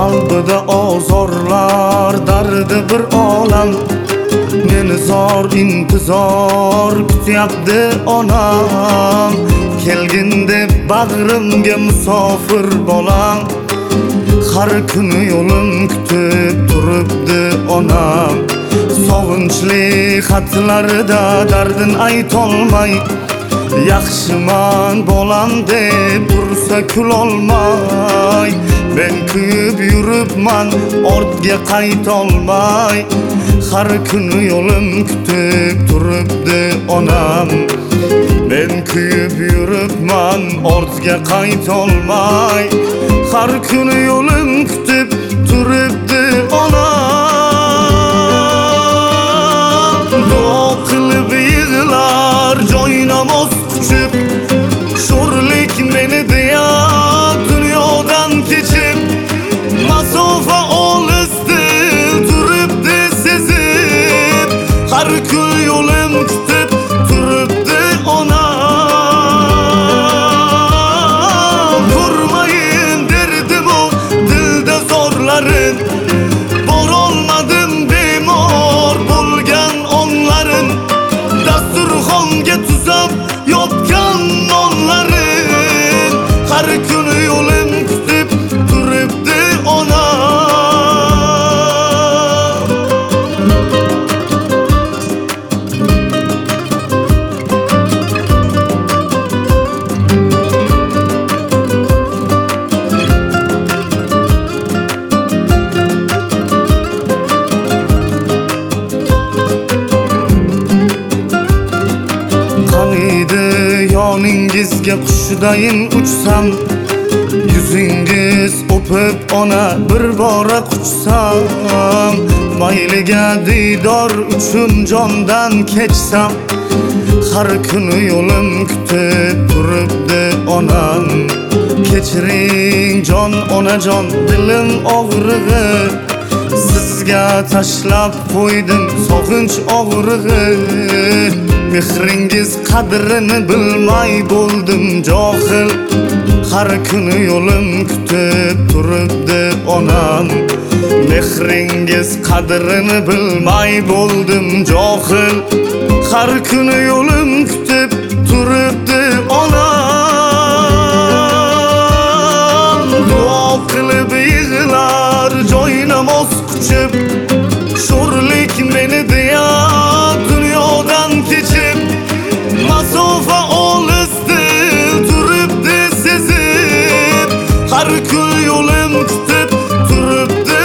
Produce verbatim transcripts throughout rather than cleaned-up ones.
qalbida ozorlar, dardi bir olam. Meni zor intizor kutyapti onam. Kelgin deb bag'rimga musofir bolam. Har kuni yo'lim kutib turibdi onam. Sog'inchli xatlarida dardin aytolmay, yaxshiman bolam deb tursa kulolmay. Men kuyib yuribman ortga qaytolmay. Har kuni yo'lim kutib turibdi onam. Men kuyib yuribman ortga qaytolmay. Har kuni yo'lim kutib turibdi onam. Duo qilib yig'lar joynamoz quchib, sho'rlik meni deya dunyodan kechib. Masofa olisdi turibdi sezib, har kun yo'lim kutib turibdi onam. Ko'rmayin derdim o dilda zorlarin, borolmadim bemor bo'lgan onlarin. Dasturxonga tuzab yotgan nonlarin, har kuni yo'lim kutib turibdi onam. Qaniydi yoningizga qushdayin uçsam, yüzingiz o'pib ona bir bora quchsam. Mayliga diydor uchun jondan kechsam, har kuni yo'lim kutib turibdi onam. Kechiring jon onajon dilim og'rig'i, sizga tashlab qo'ydim sog'inch og'rig'i. Mehringiz qadrini bilmay bo'ldim johil, har kuni yo'lim kutib turibdi onam. Mehringiz qadrini bilmay bo'ldim johil, har kuni yo'lim kutib turibdi onam. Duo qilib yig'lar joynamoz quchib, sho'rlik meni deya dunyodan kechib. Masofa olisdi turibdi sezib, har kun yo'lim kutib turibdi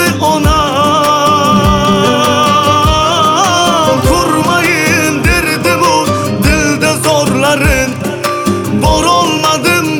onam. Ko'rmayin derdim o dilda zorlarin, borolmadim